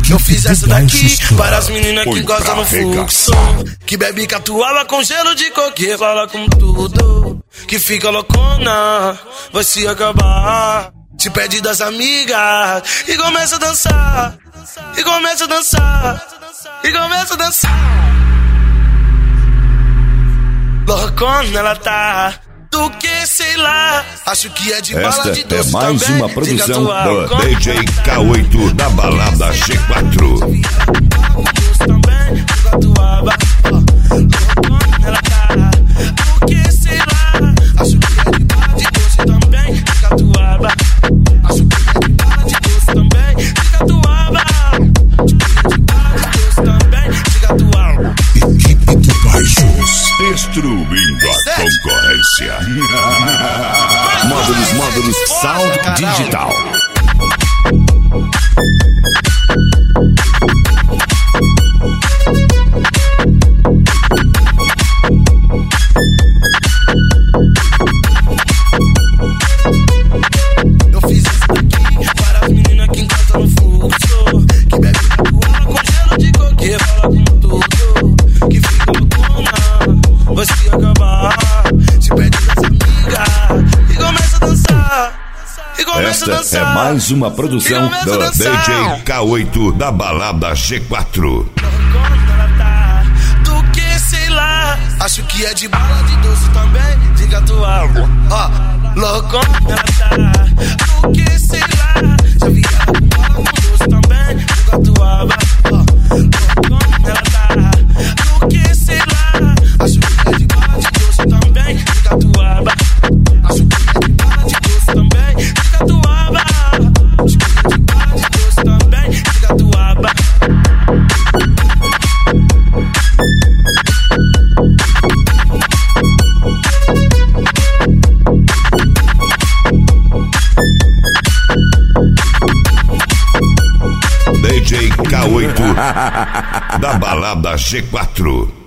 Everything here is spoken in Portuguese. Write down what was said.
Eu fiz essa daqui para as meninas que gostam no fluxo, que bebe catuaba com gelo de coquê, fala com tudo, que fica loucona, vai se acabar. Se pede das amigas e começa a dançar, e começa a dançar, e começa a dançar. Loucona ela tá, do que sei lá, acho que é de bala de doce também. Esta é mais uma produção do DJ K8 da balada G4. Ela tá, do que sei lá, acho que é de bala de doce também. Catuaba, acho que é de bala de doce também. Catuaba, Equipe do Baixos, destruindo a concorrência. Módulos Sound Digital. eu fiz isso daqui para as meninas que gostam no fluxo, que bebe catuaba com gelo de coquê, fala com tudo, que fica loucona, vai se acabar. Se pede das amigas e começa a dançar, e começa a dançar. Esta é mais uma produção do DJ K8 da balada G4. Ela tá, do que sei lá, acho que é de bala de doce também, de catuaba. Ó, loucona ela tá, do que sei lá, já vi ela com bala com doce também, de catuaba. Ó, loucona ela tá, do que sei lá, acho que é de bala de doce também, de catuaba. Acho que é de bala de doce também, de catuaba. Acho que é de bala de doce também, de catuaba. DJ K8 da balada G4.